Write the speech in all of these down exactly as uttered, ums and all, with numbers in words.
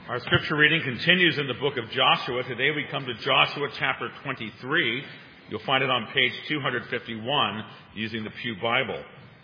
Our scripture reading continues in the book of Joshua. Today we come to Joshua chapter twenty-three. You'll find it on page two fifty-one using the Pew Bible.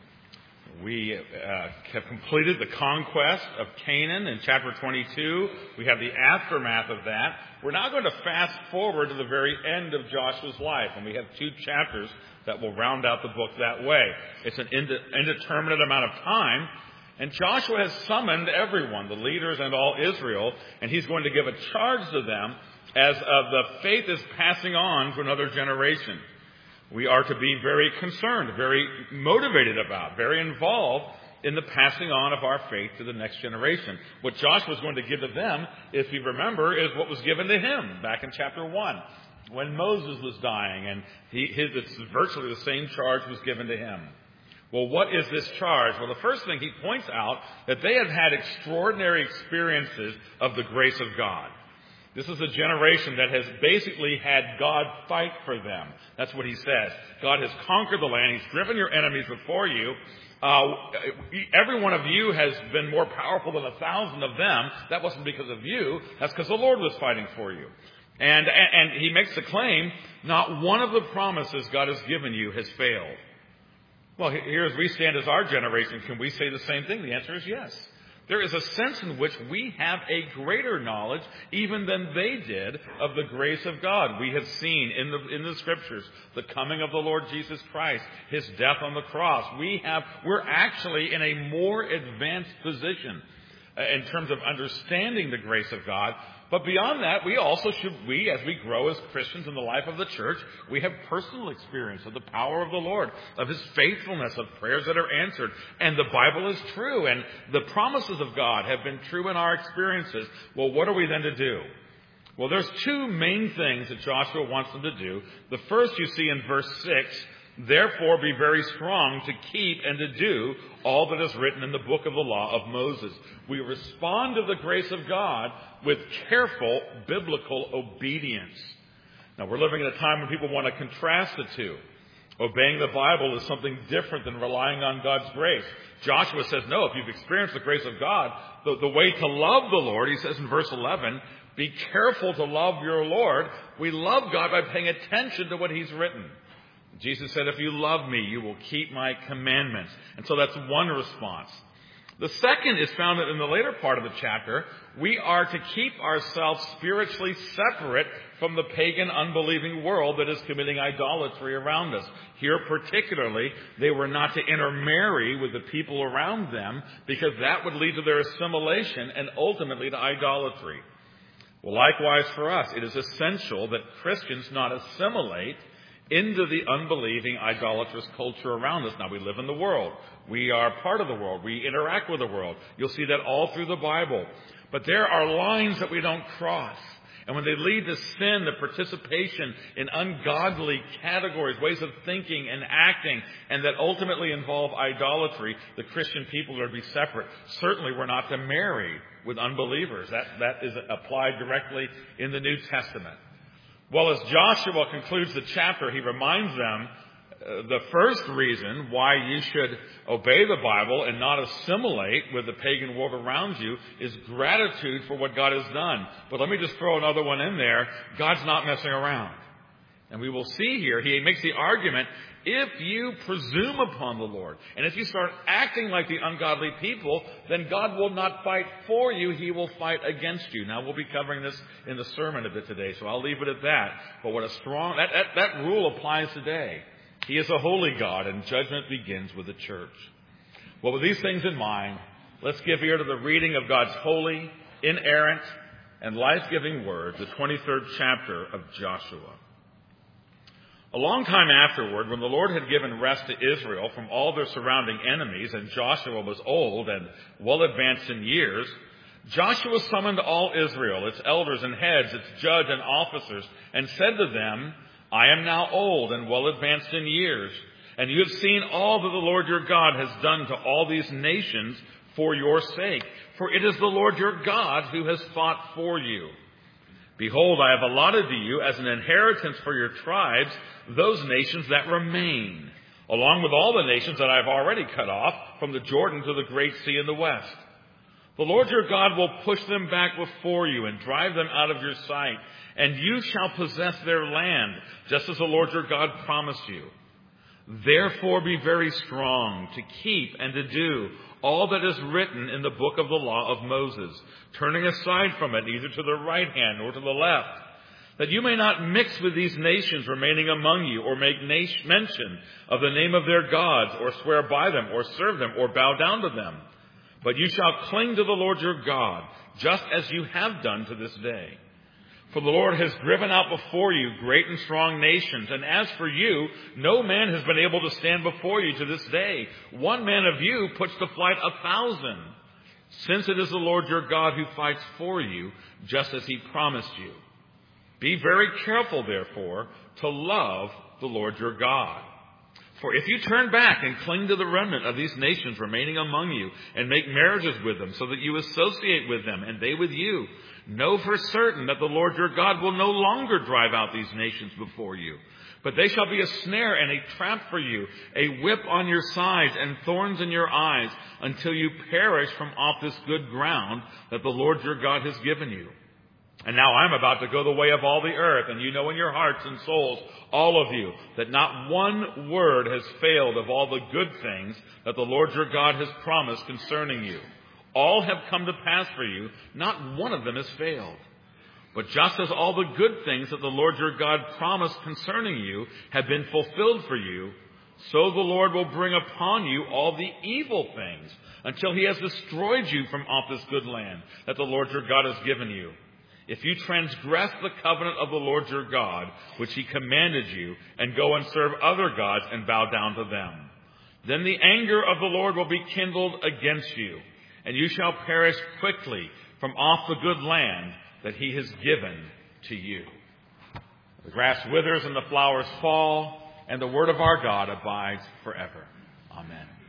We uh, have completed the conquest of Canaan in chapter twenty-two. We have the aftermath of that. We're now going to fast forward to the very end of Joshua's life, and we have two chapters that will round out the book that way. It's an indeterminate amount of time. And Joshua has summoned everyone, the leaders and all Israel, and he's going to give a charge to them as uh, the faith is passing on to another generation. We are to be very concerned, very motivated about, very involved in the passing on of our faith to the next generation. What Joshua is going to give to them, if you remember, is what was given to him back in chapter one, when Moses was dying, and he, his, it's virtually the same charge was given to him. Well, what is this charge? Well, the first thing he points out that they have had extraordinary experiences of the grace of God. This is a generation that has basically had God fight for them. That's what he says. God has conquered the land. He's driven your enemies before you. Uh, every one of you has been more powerful than a thousand of them. That wasn't because of you. That's because the Lord was fighting for you. And, and, and he makes the claim, not one of the promises God has given you has failed. Well, here as we stand as our generation, can we say the same thing? The answer is yes. There is a sense in which we have a greater knowledge, even than they did, of the grace of God. We have seen in the in the Scriptures the coming of the Lord Jesus Christ, His death on the cross. We have, we're actually in a more advanced position in terms of understanding the grace of God. But beyond that, we also should, we, as we grow as Christians in the life of the church, we have personal experience of the power of the Lord, of His faithfulness, of prayers that are answered. And the Bible is true, and the promises of God have been true in our experiences. Well, what are we then to do? Well, there's two main things that Joshua wants them to do. The first you see in verse six, therefore be very strong to keep and to do all that is written in the book of the law of Moses. We respond to the grace of God with careful biblical obedience. Now, we're living in a time when people want to contrast the two. Obeying the Bible is something different than relying on God's grace. Joshua says, no, if you've experienced the grace of God, the, the way to love the Lord, he says in verse eleven, be careful to love your Lord. We love God by paying attention to what He's written. Jesus said, if you love me, you will keep my commandments. And so that's one response. The second is found in the later part of the chapter. We are to keep ourselves spiritually separate from the pagan, unbelieving world that is committing idolatry around us. Here particularly, they were not to intermarry with the people around them because that would lead to their assimilation and ultimately to idolatry. Well, likewise for us, it is essential that Christians not assimilate into the unbelieving, idolatrous culture around us. Now, we live in the world. We are part of the world. We interact with the world. You'll see that all through the Bible. But there are lines that we don't cross. And when they lead to sin, the participation in ungodly categories, ways of thinking and acting, and that ultimately involve idolatry, the Christian people are to be separate. Certainly, we're not to marry with unbelievers. That, that is applied directly in the New Testament. Well, as Joshua concludes the chapter, he reminds them uh, the first reason why you should obey the Bible and not assimilate with the pagan world around you is gratitude for what God has done. But let me just throw another one in there. God's not messing around. And we will see here, he makes the argument, if you presume upon the Lord, and if you start acting like the ungodly people, then God will not fight for you, He will fight against you. Now, we'll be covering this in the sermon a bit today, so I'll leave it at that. But what a strong, that, that, that rule applies today. He is a holy God, and judgment begins with the church. Well, with these things in mind, let's give ear to the reading of God's holy, inerrant, and life-giving word, the twenty-third chapter of Joshua. A long time afterward, when the Lord had given rest to Israel from all their surrounding enemies, and Joshua was old and well advanced in years, Joshua summoned all Israel, its elders and heads, its judges and officers, and said to them, I am now old and well advanced in years, and you have seen all that the Lord your God has done to all these nations for your sake. For it is the Lord your God who has fought for you. Behold, I have allotted to you as an inheritance for your tribes those nations that remain, along with all the nations that I have already cut off from the Jordan to the great sea in the west. The Lord your God will push them back before you and drive them out of your sight, and you shall possess their land, just as the Lord your God promised you. Therefore be very strong to keep and to do all that is written in the book of the law of Moses, turning aside from it neither to the right hand nor to the left, that you may not mix with these nations remaining among you, or make nation mention of the name of their gods, or swear by them, or serve them, or bow down to them. But you shall cling to the Lord your God, just as you have done to this day. For the Lord has driven out before you great and strong nations, and as for you, no man has been able to stand before you to this day. One man of you puts to flight a thousand, since it is the Lord your God who fights for you, just as he promised you. Be very careful, therefore, to love the Lord your God. For if you turn back and cling to the remnant of these nations remaining among you, and make marriages with them, so that you associate with them, and they with you, know for certain that the Lord your God will no longer drive out these nations before you, but they shall be a snare and a trap for you, a whip on your sides and thorns in your eyes, until you perish from off this good ground that the Lord your God has given you. And now I'm about to go the way of all the earth, and you know in your hearts and souls, all of you, that not one word has failed of all the good things that the Lord your God has promised concerning you. All have come to pass for you, not one of them has failed. But just as all the good things that the Lord your God promised concerning you have been fulfilled for you, so the Lord will bring upon you all the evil things, until he has destroyed you from off this good land that the Lord your God has given you. If you transgress the covenant of the Lord your God, which he commanded you, and go and serve other gods and bow down to them, then the anger of the Lord will be kindled against you, and you shall perish quickly from off the good land that he has given to you. The grass withers and the flowers fall, and the word of our God abides forever. Amen.